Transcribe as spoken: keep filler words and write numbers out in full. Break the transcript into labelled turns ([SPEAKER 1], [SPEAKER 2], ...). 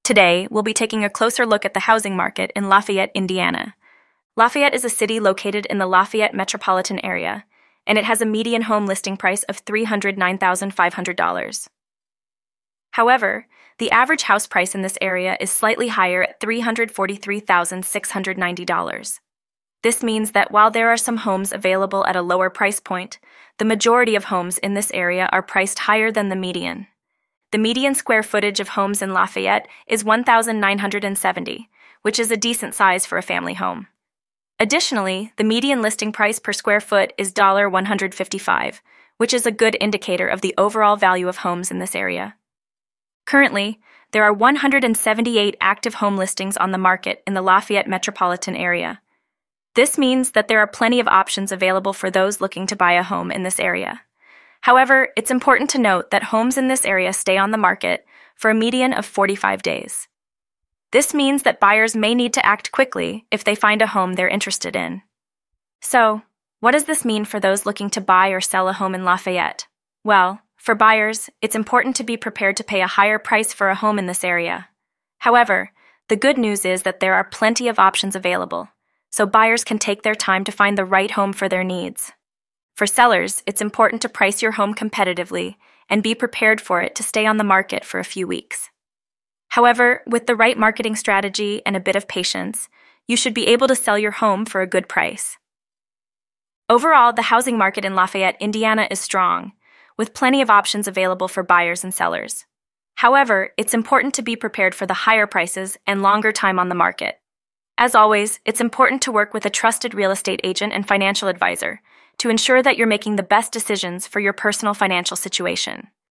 [SPEAKER 1] Today, we'll be taking a closer look at the housing market in Lafayette, Indiana. Lafayette is a city located in the Lafayette metropolitan area, and it has a median home listing price of three hundred nine thousand five hundred dollars. However, the average house price in this area is slightly higher at three hundred forty-three thousand six hundred ninety dollars. This means that while there are some homes available at a lower price point, the majority of homes in this area are priced higher than the median. The median square footage of homes in Lafayette is one thousand nine hundred seventy, which is a decent size for a family home. Additionally, the median listing price per square foot is one hundred fifty-five dollars, which is a good indicator of the overall value of homes in this area. Currently, there are one hundred seventy-eight active home listings on the market in the Lafayette metropolitan area. This means that there are plenty of options available for those looking to buy a home in this area. However, it's important to note that homes in this area stay on the market for a median of forty-five days. This means that buyers may need to act quickly if they find a home they're interested in. So, what does this mean for those looking to buy or sell a home in Lafayette? Well, for buyers, it's important to be prepared to pay a higher price for a home in this area. However, the good news is that there are plenty of options available, so buyers can take their time to find the right home for their needs. For sellers, it's important to price your home competitively and be prepared for it to stay on the market for a few weeks. However, with the right marketing strategy and a bit of patience, you should be able to sell your home for a good price. Overall, the housing market in Lafayette, Indiana is strong, with plenty of options available for buyers and sellers. However, it's important to be prepared for the higher prices and longer time on the market. As always, it's important to work with a trusted real estate agent and financial advisor to ensure that you're making the best decisions for your personal financial situation.